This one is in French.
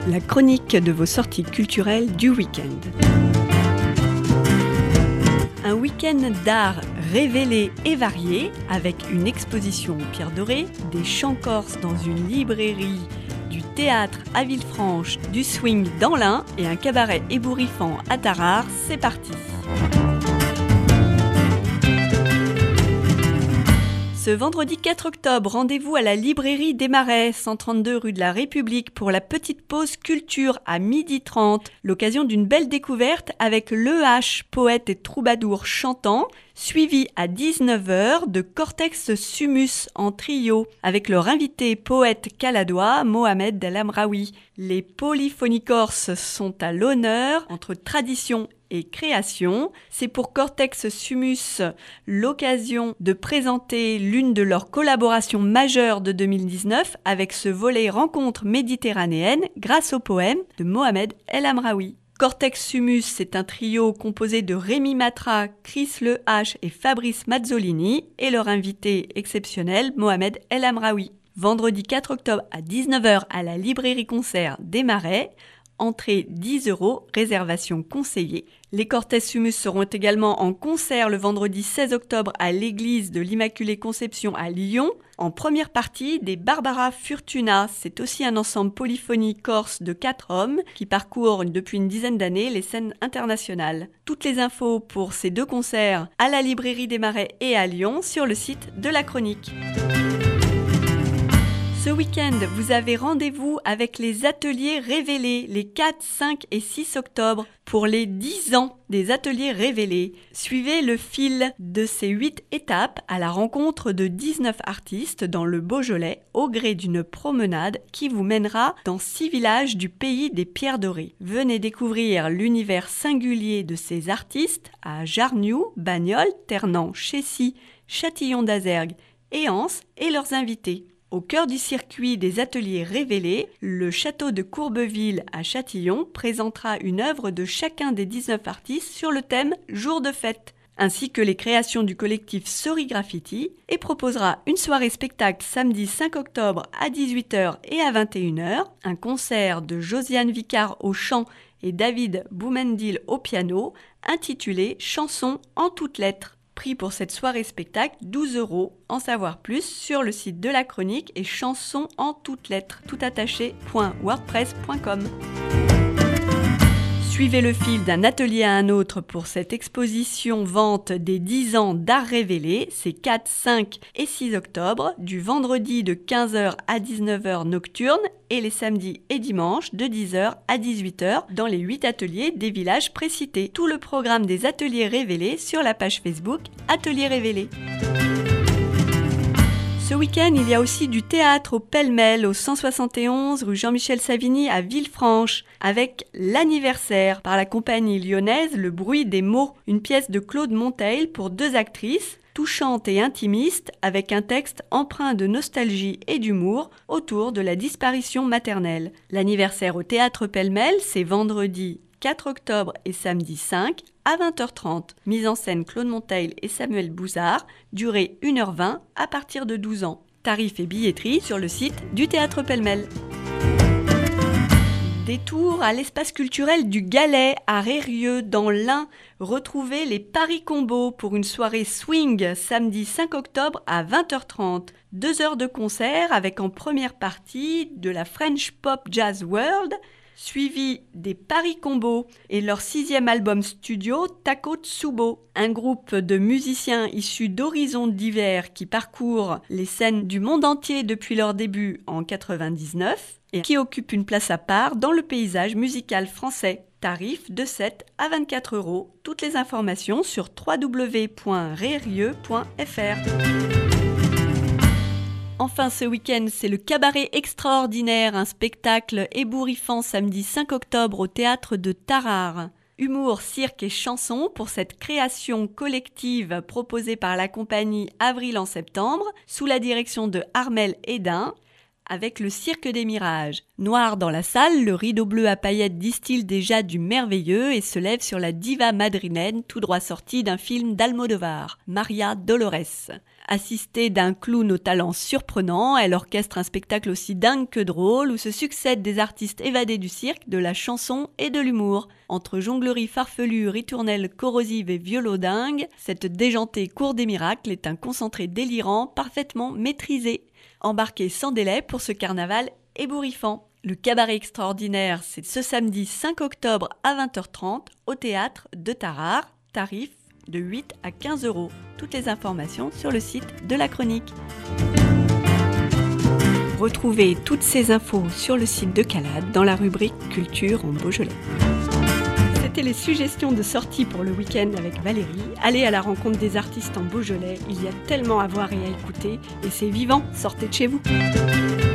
la chronique de vos sorties culturelles du week-end. Un week-end d'art révélé et varié, avec une exposition aux pierres dorées, des chants corses dans une librairie, du théâtre à Villefranche, du swing dans l'Ain et un cabaret ébouriffant à Tarare. C'est parti! Ce vendredi 4 octobre, rendez-vous à la librairie des Marais, 132 rue de la République, pour la petite pause culture à 12h30. L'occasion d'une belle découverte avec l'EH, poète et troubadour chantant, suivi à 19h de Cortex Sumus en trio, avec leur invité poète caladois, Mohamed El Amraoui. Les polyphonies corses sont à l'honneur entre tradition et création. C'est pour Cortex Sumus l'occasion de présenter l'une de leurs collaborations majeures de 2019 avec ce volet rencontre méditerranéenne grâce au poème de Mohamed El Amraoui. Cortex Sumus, c'est un trio composé de Rémi Matra, Chris Le H et Fabrice Mazzolini et leur invité exceptionnel Mohamed El Amraoui. Vendredi 4 octobre à 19h à la librairie concert des Marais. Entrée 10 €, réservation conseillée. Les Cortex Sumus seront également en concert le vendredi 16 octobre à l'église de l'Immaculée Conception à Lyon. En première partie, des Barbara Furtuna. C'est aussi un ensemble polyphonique corse de 4 hommes qui parcourent depuis une dizaine d'années les scènes internationales. Toutes les infos pour ces deux concerts à la librairie des Marais et à Lyon sur le site de la chronique. Ce week-end, vous avez rendez-vous avec les ateliers révélés les 4, 5 et 6 octobre pour les 10 ans des ateliers révélés. Suivez le fil de ces 8 étapes à la rencontre de 19 artistes dans le Beaujolais au gré d'une promenade qui vous mènera dans 6 villages du pays des pierres dorées. Venez découvrir l'univers singulier de ces artistes à Jarniou, Bagnoles, Ternant, Chessy, Châtillon d'Azergues et Anse et leurs invités. Au cœur du circuit des ateliers révélés, le château de Courbeville à Châtillon présentera une œuvre de chacun des 19 artistes sur le thème « Jour de fête », ainsi que les créations du collectif Sorry Graffiti, et proposera une soirée spectacle samedi 5 octobre à 18h et à 21h, un concert de Josiane Vicard au chant et David Boumendil au piano, intitulé « Chansons en toutes lettres ». Prix pour cette soirée spectacle, 12 €. En savoir plus sur le site de la chronique et chansons en toutes lettres, toutattaché.wordpress.com. Suivez le fil d'un atelier à un autre pour cette exposition vente des 10 ans d'art révélé, c'est 4, 5 et 6 octobre, du vendredi de 15h à 19h nocturne et les samedis et dimanches de 10h à 18h dans les 8 ateliers des villages précités. Tout le programme des ateliers révélés sur la page Facebook Ateliers révélés. Ce week-end, il y a aussi du théâtre au Pêle-Mêle, au 171 rue Jean-Michel Savigny à Villefranche, avec l'anniversaire par la compagnie lyonnaise Le Bruit des mots, une pièce de Claude Monteil pour 2 actrices, touchante et intimiste, avec un texte empreint de nostalgie et d'humour autour de la disparition maternelle. L'anniversaire au théâtre Pêle-Mêle, c'est vendredi 4 octobre et samedi 5 à 20h30. Mise en scène Claude Monteil et Samuel Bouzard, durée 1h20 à partir de 12 ans. Tarifs et billetterie sur le site du théâtre Pêle-Mêle. Détour à l'espace culturel du Galet à Rérieux dans l'Ain. Retrouvez les Paris Combos pour une soirée swing samedi 5 octobre à 20h30. 2 heures de concert avec en première partie de la French Pop Jazz World, suivi des Paris Combos et leur 6e album studio Tako Tsubo, un groupe de musiciens issus d'horizons divers qui parcourent les scènes du monde entier depuis leur début en 99 et qui occupent une place à part dans le paysage musical français. Tarif de 7 à 24 €. Toutes les informations sur www.rerieux.fr. Enfin, ce week-end, c'est le Cabaret Extraordinaire, un spectacle ébouriffant samedi 5 octobre au théâtre de Tarare. Humour, cirque et chansons pour cette création collective proposée par la compagnie Avril en septembre, sous la direction de Armel Hédin, avec le Cirque des Mirages. Noir dans la salle, le rideau bleu à paillettes distille déjà du merveilleux et se lève sur la diva madrilène tout droit sortie d'un film d'Almodovar, Maria Dolores. Assistée d'un clown au talent surprenant, elle orchestre un spectacle aussi dingue que drôle où se succèdent des artistes évadés du cirque, de la chanson et de l'humour. Entre jonglerie farfelue, ritournelle corrosive et violodingue, cette déjantée cour des miracles est un concentré délirant parfaitement maîtrisé. Embarquez sans délai pour ce carnaval ébouriffant. Le cabaret extraordinaire, c'est ce samedi 5 octobre à 20h30 au théâtre de Tarare, tarif de 8 à 15 €. Toutes les informations sur le site de la chronique. Retrouvez toutes ces infos sur le site de Calade dans la rubrique Culture en Beaujolais. C'était les suggestions de sortie pour le week-end avec Valérie. Allez à la rencontre des artistes en Beaujolais, il y a tellement à voir et à écouter et c'est vivant, sortez de chez vous.